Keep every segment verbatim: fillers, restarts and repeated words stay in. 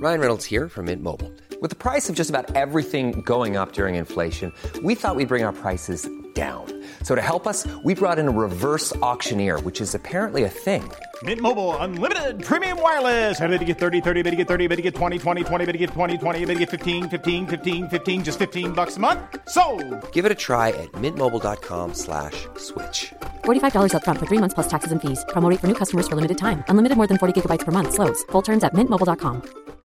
Ryan Reynolds here from Mint Mobile. With the price of just about everything going up during inflation, we thought we'd bring our prices down. So to help us, we brought in a reverse auctioneer, which is apparently a thing. Mint Mobile Unlimited Premium Wireless. How to get thirty, thirty, how to get thirty, how to get twenty, twenty, twenty, how to get twenty, twenty, how to get fifteen, fifteen, fifteen, fifteen, just fifteen bucks a month? Sold! Give it a try at mintmobile.com slash switch. forty-five dollars up front for three months plus taxes and fees. Promo rate for new customers for limited time. Unlimited more than forty gigabytes per month. Slows full terms at mint mobile dot com.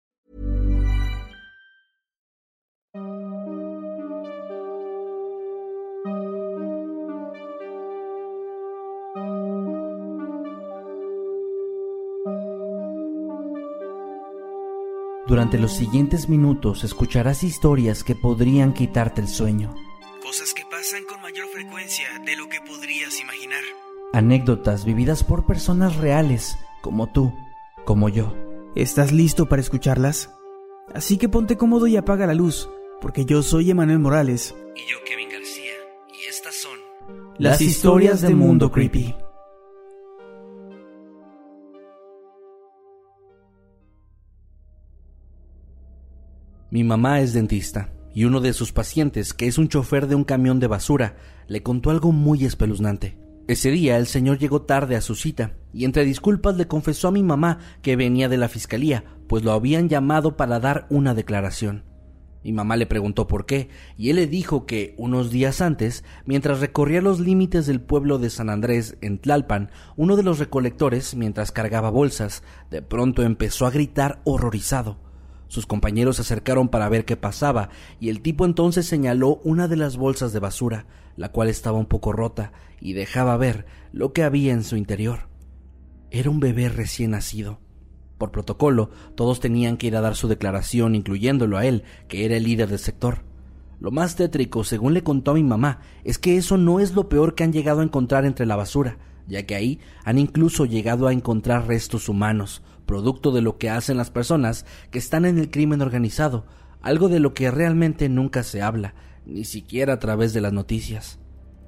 Durante los siguientes minutos escucharás historias que podrían quitarte el sueño. Cosas que pasan con mayor frecuencia de lo que podrías imaginar. Anécdotas vividas por personas reales, como tú, como yo. ¿Estás listo para escucharlas? Así que ponte cómodo y apaga la luz, porque yo soy Emanuel Morales. Y yo, Kevin García, y estas son... Las historias de Mundo Creepy. Mi mamá es dentista, y uno de sus pacientes, que es un chofer de un camión de basura, le contó algo muy espeluznante. Ese día el señor llegó tarde a su cita, y entre disculpas le confesó a mi mamá que venía de la fiscalía, pues lo habían llamado para dar una declaración. Mi mamá le preguntó por qué, y él le dijo que, unos días antes, mientras recorría los límites del pueblo de San Andrés, en Tlalpan, uno de los recolectores, mientras cargaba bolsas, de pronto empezó a gritar horrorizado. Sus compañeros se acercaron para ver qué pasaba, y el tipo entonces señaló una de las bolsas de basura, la cual estaba un poco rota, y dejaba ver lo que había en su interior. Era un bebé recién nacido. Por protocolo, todos tenían que ir a dar su declaración, incluyéndolo a él, que era el líder del sector. Lo más tétrico, según le contó a mi mamá, es que eso no es lo peor que han llegado a encontrar entre la basura, ya que ahí han incluso llegado a encontrar restos humanos, producto de lo que hacen las personas que están en el crimen organizado, algo de lo que realmente nunca se habla, ni siquiera a través de las noticias.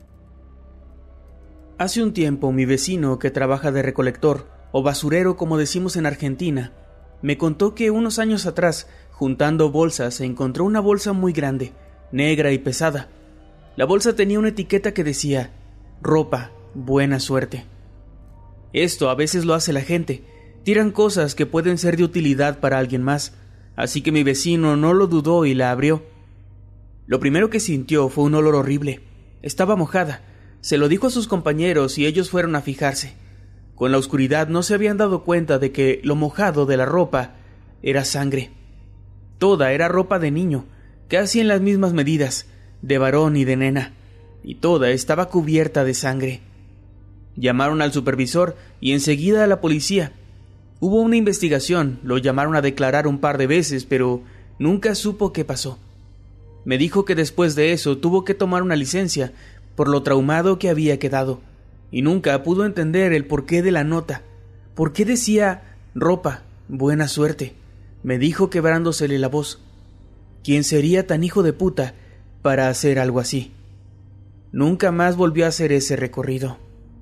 Hace un tiempo mi vecino, que trabaja de recolector, o basurero como decimos en Argentina, me contó que unos años atrás, juntando bolsas, se encontró una bolsa muy grande, negra y pesada. La bolsa tenía una etiqueta que decía, ropa, buena suerte. Esto a veces lo hace la gente, tiran cosas que pueden ser de utilidad para alguien más, así que mi vecino no lo dudó y la abrió. Lo primero que sintió fue un olor horrible. Estaba mojada. Se lo dijo a sus compañeros y ellos fueron a fijarse. Con la oscuridad no se habían dado cuenta de que lo mojado de la ropa era sangre. Toda era ropa de niño, casi en las mismas medidas, de varón y de nena, y toda estaba cubierta de sangre. Llamaron al supervisor y enseguida a la policía. Hubo una investigación, lo llamaron a declarar un par de veces, pero nunca supo qué pasó. Me dijo que después de eso tuvo que tomar una licencia por lo traumado que había quedado, y nunca pudo entender el porqué de la nota. ¿Por qué decía ropa, buena suerte? Me dijo quebrándosele la voz. ¿Quién sería tan hijo de puta para hacer algo así? Nunca más volvió a hacer ese recorrido.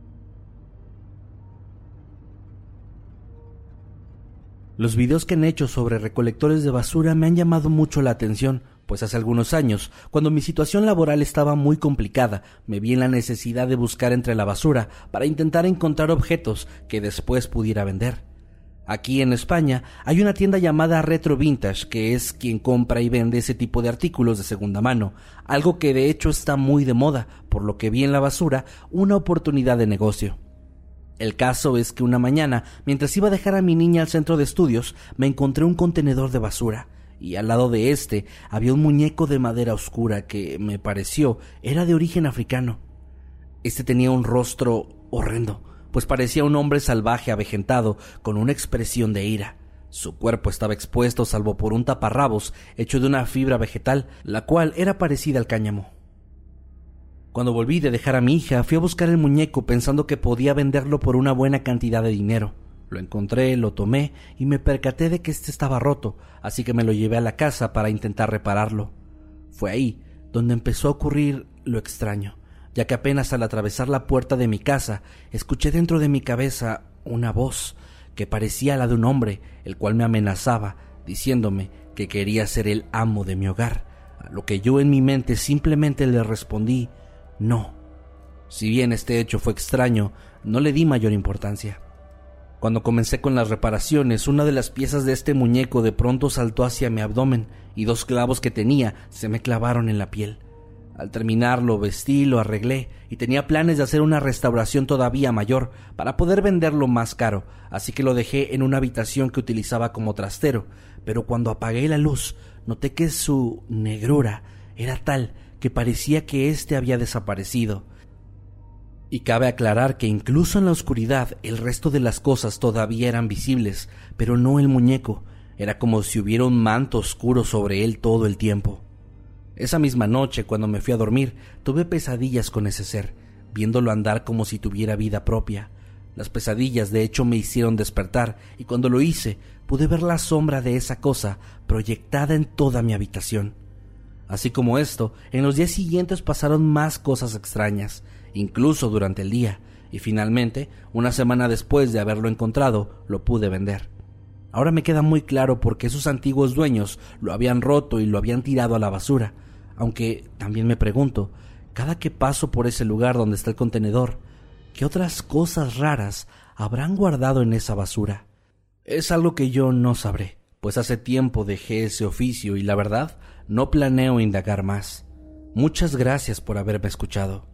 Los videos que han hecho sobre recolectores de basura me han llamado mucho la atención, pues hace algunos años, cuando mi situación laboral estaba muy complicada, me vi en la necesidad de buscar entre la basura para intentar encontrar objetos que después pudiera vender. Aquí en España hay una tienda llamada Retro Vintage, que es quien compra y vende ese tipo de artículos de segunda mano, algo que de hecho está muy de moda, por lo que vi en la basura una oportunidad de negocio. El caso es que una mañana, mientras iba a dejar a mi niña al centro de estudios, me encontré un contenedor de basura, y al lado de este había un muñeco de madera oscura que, me pareció, era de origen africano. Este tenía un rostro horrendo, pues parecía un hombre salvaje avejentado, con una expresión de ira. Su cuerpo estaba expuesto salvo por un taparrabos hecho de una fibra vegetal, la cual era parecida al cáñamo. Cuando volví de dejar a mi hija, fui a buscar el muñeco pensando que podía venderlo por una buena cantidad de dinero. Lo encontré, lo tomé y me percaté de que este estaba roto, así que me lo llevé a la casa para intentar repararlo. Fue ahí donde empezó a ocurrir lo extraño, ya que apenas al atravesar la puerta de mi casa, escuché dentro de mi cabeza una voz que parecía la de un hombre, el cual me amenazaba diciéndome que quería ser el amo de mi hogar, a lo que yo en mi mente simplemente le respondí no. Si bien este hecho fue extraño, no le di mayor importancia. Cuando comencé con las reparaciones, una de las piezas de este muñeco de pronto saltó hacia mi abdomen y dos clavos que tenía se me clavaron en la piel. Al terminar lo vestí, lo arreglé y tenía planes de hacer una restauración todavía mayor para poder venderlo más caro, así que lo dejé en una habitación que utilizaba como trastero, pero cuando apagué la luz noté que su negrura era tal que parecía que éste había desaparecido. Y cabe aclarar que incluso en la oscuridad el resto de las cosas todavía eran visibles, pero no el muñeco. Era como si hubiera un manto oscuro sobre él todo el tiempo. Esa misma noche, cuando me fui a dormir, tuve pesadillas con ese ser, viéndolo andar como si tuviera vida propia. Las pesadillas de hecho me hicieron despertar, y cuando lo hice, pude ver la sombra de esa cosa proyectada en toda mi habitación. Así como esto, en los días siguientes pasaron más cosas extrañas, incluso durante el día, y finalmente, una semana después de haberlo encontrado, lo pude vender. Ahora me queda muy claro por qué sus antiguos dueños lo habían roto y lo habían tirado a la basura, aunque también me pregunto, cada que paso por ese lugar donde está el contenedor, ¿qué otras cosas raras habrán guardado en esa basura? Es algo que yo no sabré, pues hace tiempo dejé ese oficio y la verdad, no planeo indagar más. Muchas gracias por haberme escuchado.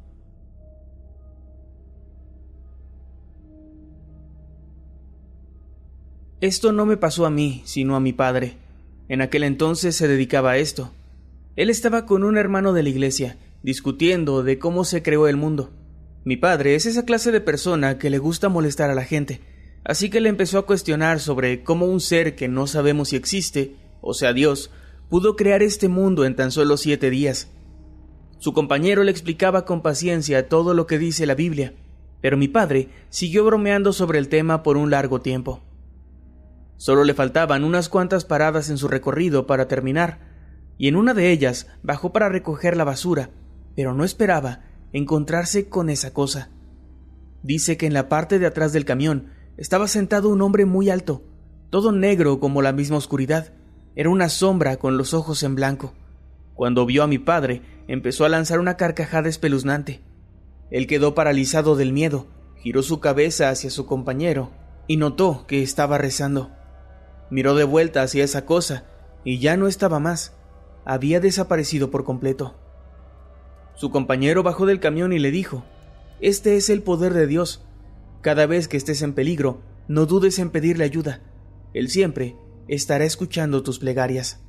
Esto no me pasó a mí, sino a mi padre. En aquel entonces se dedicaba a esto. Él estaba con un hermano de la iglesia, discutiendo de cómo se creó el mundo. Mi padre es esa clase de persona que le gusta molestar a la gente, así que le empezó a cuestionar sobre cómo un ser que no sabemos si existe, o sea Dios, pudo crear este mundo en tan solo siete días. Su compañero le explicaba con paciencia todo lo que dice la Biblia, pero mi padre siguió bromeando sobre el tema por un largo tiempo. Solo le faltaban unas cuantas paradas en su recorrido para terminar, y en una de ellas bajó para recoger la basura, pero no esperaba encontrarse con esa cosa. Dice que en la parte de atrás del camión estaba sentado un hombre muy alto, todo negro como la misma oscuridad. Era una sombra con los ojos en blanco. Cuando vio a mi padre, empezó a lanzar una carcajada espeluznante. Él quedó paralizado del miedo, giró su cabeza hacia su compañero y notó que estaba rezando. Miró de vuelta hacia esa cosa y ya no estaba más. Había desaparecido por completo. Su compañero bajó del camión y le dijo: «Este es el poder de Dios. Cada vez que estés en peligro, no dudes en pedirle ayuda. Él siempre estará escuchando tus plegarias».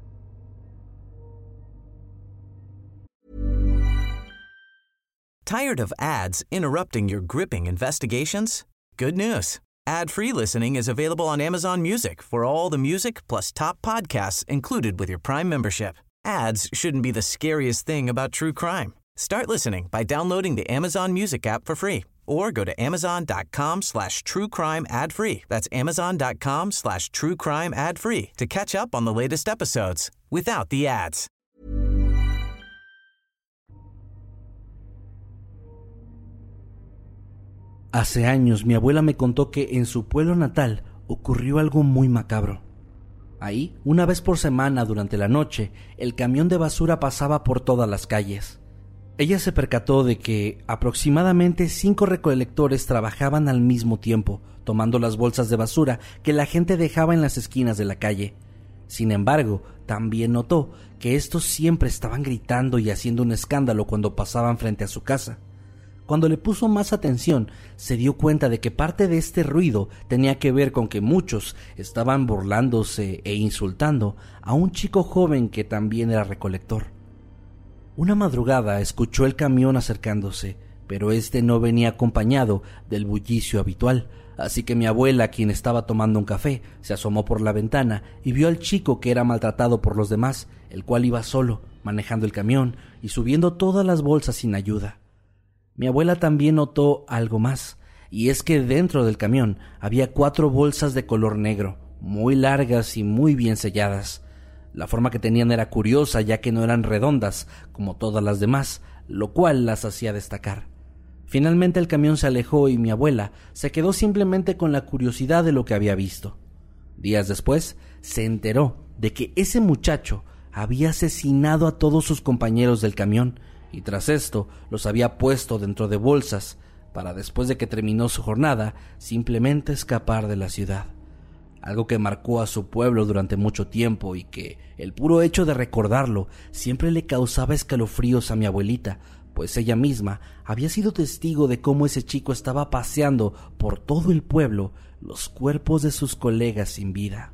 Tired of ads interrupting your gripping investigations? Good news. Ad-free listening is available on Amazon Music for all the music plus top podcasts included with your Prime membership. Ads shouldn't be the scariest thing about true crime. Start listening by downloading the Amazon Music app for free or go to amazon.com slash true crime ad free. That's amazon.com slash true crime ad free to catch up on the latest episodes without the ads. Hace años mi abuela me contó que en su pueblo natal ocurrió algo muy macabro. Ahí, una vez por semana durante la noche, el camión de basura pasaba por todas las calles. Ella se percató de que aproximadamente cinco recolectores trabajaban al mismo tiempo, tomando las bolsas de basura que la gente dejaba en las esquinas de la calle. Sin embargo, también notó que estos siempre estaban gritando y haciendo un escándalo cuando pasaban frente a su casa. Cuando le puso más atención, se dio cuenta de que parte de este ruido tenía que ver con que muchos estaban burlándose e insultando a un chico joven que también era recolector. Una madrugada escuchó el camión acercándose, pero este no venía acompañado del bullicio habitual, así que mi abuela, quien estaba tomando un café, se asomó por la ventana y vio al chico que era maltratado por los demás, el cual iba solo, manejando el camión y subiendo todas las bolsas sin ayuda. Mi abuela también notó algo más, y es que dentro del camión había cuatro bolsas de color negro, muy largas y muy bien selladas. La forma que tenían era curiosa, ya que no eran redondas, como todas las demás, lo cual las hacía destacar. Finalmente el camión se alejó y mi abuela se quedó simplemente con la curiosidad de lo que había visto. Días después, se enteró de que ese muchacho había asesinado a todos sus compañeros del camión y tras esto los había puesto dentro de bolsas para después de que terminó su jornada simplemente escapar de la ciudad. Algo que marcó a su pueblo durante mucho tiempo y que el puro hecho de recordarlo siempre le causaba escalofríos a mi abuelita, pues ella misma había sido testigo de cómo ese chico estaba paseando por todo el pueblo los cuerpos de sus colegas sin vida.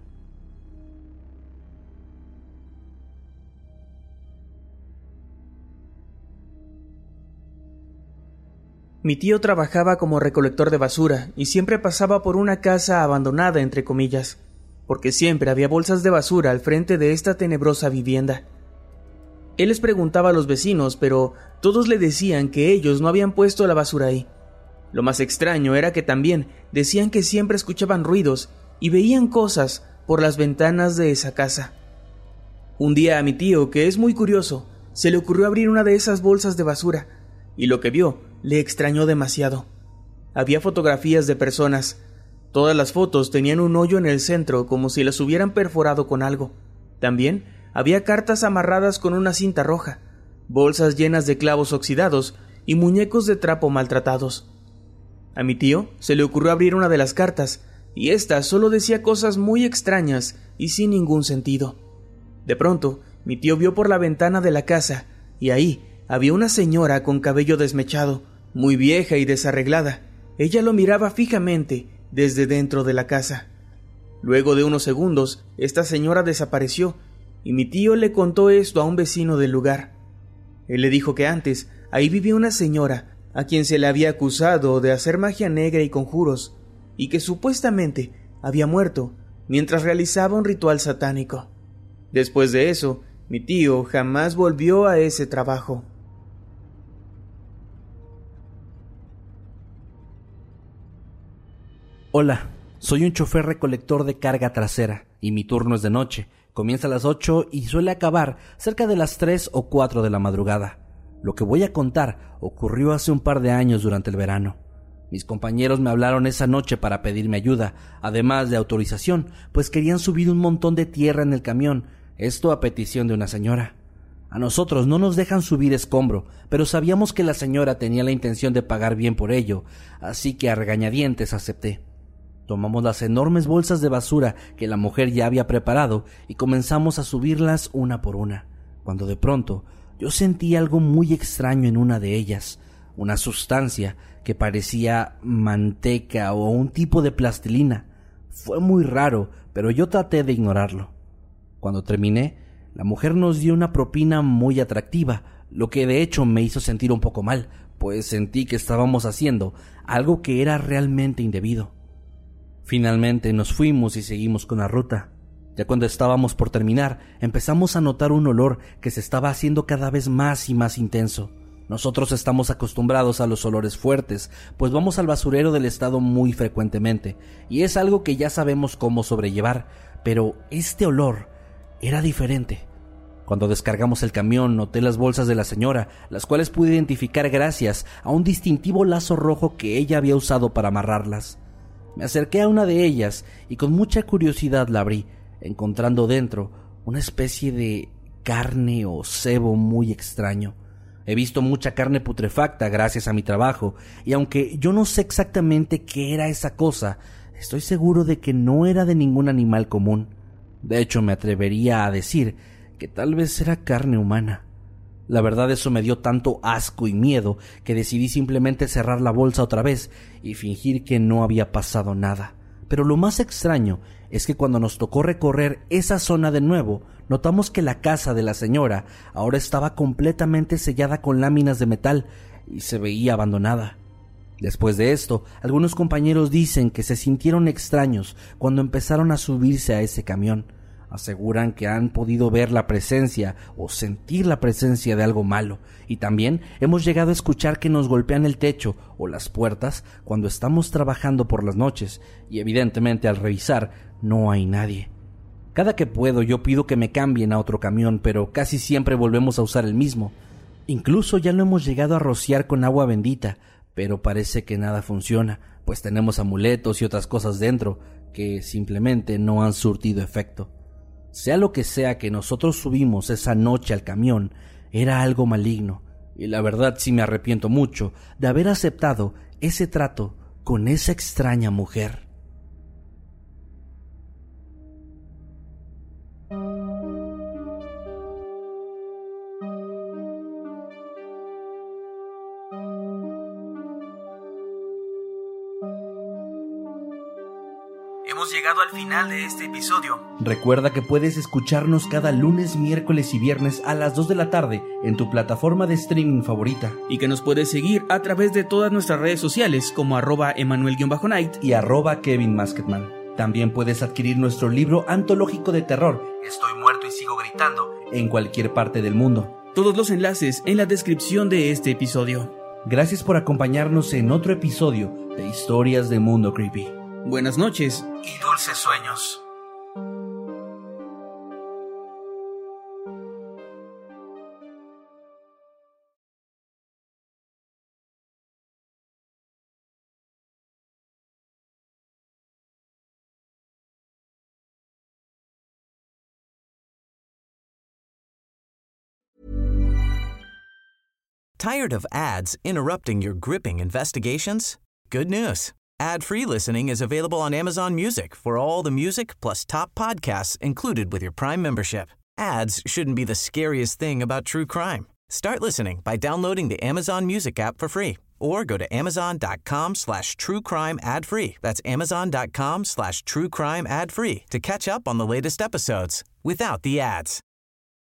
Mi tío trabajaba como recolector de basura y siempre pasaba por una casa abandonada, entre comillas, porque siempre había bolsas de basura al frente de esta tenebrosa vivienda. Él les preguntaba a los vecinos, pero todos le decían que ellos no habían puesto la basura ahí. Lo más extraño era que también decían que siempre escuchaban ruidos y veían cosas por las ventanas de esa casa. Un día a mi tío, que es muy curioso, se le ocurrió abrir una de esas bolsas de basura, y lo que vio le extrañó demasiado. Había fotografías de personas. Todas las fotos tenían un hoyo en el centro como si las hubieran perforado con algo. También había cartas amarradas con una cinta roja, bolsas llenas de clavos oxidados y muñecos de trapo maltratados. A mi tío se le ocurrió abrir una de las cartas, y ésta solo decía cosas muy extrañas y sin ningún sentido. De pronto, mi tío vio por la ventana de la casa, y ahí había una señora con cabello desmechado, muy vieja y desarreglada. Ella lo miraba fijamente desde dentro de la casa. Luego de unos segundos, esta señora desapareció, y mi tío le contó esto a un vecino del lugar. Él le dijo que antes ahí vivía una señora a quien se le había acusado de hacer magia negra y conjuros, y que supuestamente había muerto mientras realizaba un ritual satánico. Después de eso, mi tío jamás volvió a ese trabajo. Hola, soy un chofer recolector de carga trasera y mi turno es de noche. Comienza a las ocho y suele acabar cerca de las tres o cuatro de la madrugada. Lo que voy a contar ocurrió hace un par de años durante el verano. Mis compañeros me hablaron esa noche para pedirme ayuda, además de autorización, pues querían subir un montón de tierra en el camión, esto a petición de una señora. A nosotros no nos dejan subir escombro, pero sabíamos que la señora tenía la intención de pagar bien por ello, así que a regañadientes acepté. Tomamos las enormes bolsas de basura que la mujer ya había preparado y comenzamos a subirlas una por una, cuando de pronto yo sentí algo muy extraño en una de ellas, una sustancia que parecía manteca o un tipo de plastilina. Fue muy raro, pero yo traté de ignorarlo. Cuando terminé, la mujer nos dio una propina muy atractiva, lo que de hecho me hizo sentir un poco mal, pues sentí que estábamos haciendo algo que era realmente indebido. Finalmente nos fuimos y seguimos con la ruta. Ya cuando estábamos por terminar, empezamos a notar un olor que se estaba haciendo cada vez más y más intenso. Nosotros estamos acostumbrados a los olores fuertes, pues vamos al basurero del estado muy frecuentemente, y es algo que ya sabemos cómo sobrellevar, pero este olor era diferente. Cuando descargamos el camión, noté las bolsas de la señora, las cuales pude identificar gracias a un distintivo lazo rojo que ella había usado para amarrarlas. Me acerqué a una de ellas y con mucha curiosidad la abrí, encontrando dentro una especie de carne o sebo muy extraño. He visto mucha carne putrefacta gracias a mi trabajo, y aunque yo no sé exactamente qué era esa cosa, estoy seguro de que no era de ningún animal común. De hecho, me atrevería a decir que tal vez era carne humana. La verdad, eso me dio tanto asco y miedo que decidí simplemente cerrar la bolsa otra vez y fingir que no había pasado nada. Pero lo más extraño es que cuando nos tocó recorrer esa zona de nuevo, notamos que la casa de la señora ahora estaba completamente sellada con láminas de metal y se veía abandonada. Después de esto, algunos compañeros dicen que se sintieron extraños cuando empezaron a subirse a ese camión. Aseguran que han podido ver la presencia o sentir la presencia de algo malo, y también hemos llegado a escuchar que nos golpean el techo o las puertas cuando estamos trabajando por las noches, y evidentemente al revisar no hay nadie. Cada que puedo yo pido que me cambien a otro camión, pero casi siempre volvemos a usar el mismo. Incluso ya lo hemos llegado a rociar con agua bendita, pero parece que nada funciona, pues tenemos amuletos y otras cosas dentro que simplemente no han surtido efecto. Sea lo que sea que nosotros subimos esa noche al camión, era algo maligno, y la verdad sí me arrepiento mucho de haber aceptado ese trato con esa extraña mujer. Hemos llegado al final de este episodio. Recuerda que puedes escucharnos cada lunes, miércoles y viernes a las dos de la tarde en tu plataforma de streaming favorita. Y que nos puedes seguir a través de todas nuestras redes sociales como arroba Emanuel-Night y arroba Kevin Masketman. También puedes adquirir nuestro libro antológico de terror, Estoy muerto y sigo gritando, en cualquier parte del mundo. Todos los enlaces en la descripción de este episodio. Gracias por acompañarnos en otro episodio de Historias de Mundo Creepy. Buenas noches y dulces sueños. Tired of ads interrupting your gripping investigations? Good news. Ad-free listening is available on Amazon Music for all the music plus top podcasts included with your Prime membership. Ads shouldn't be the scariest thing about true crime. Start listening by downloading the Amazon Music app for free or go to amazon.com slash true crime ad free. That's amazon.com slash true crime ad free to catch up on the latest episodes without the ads.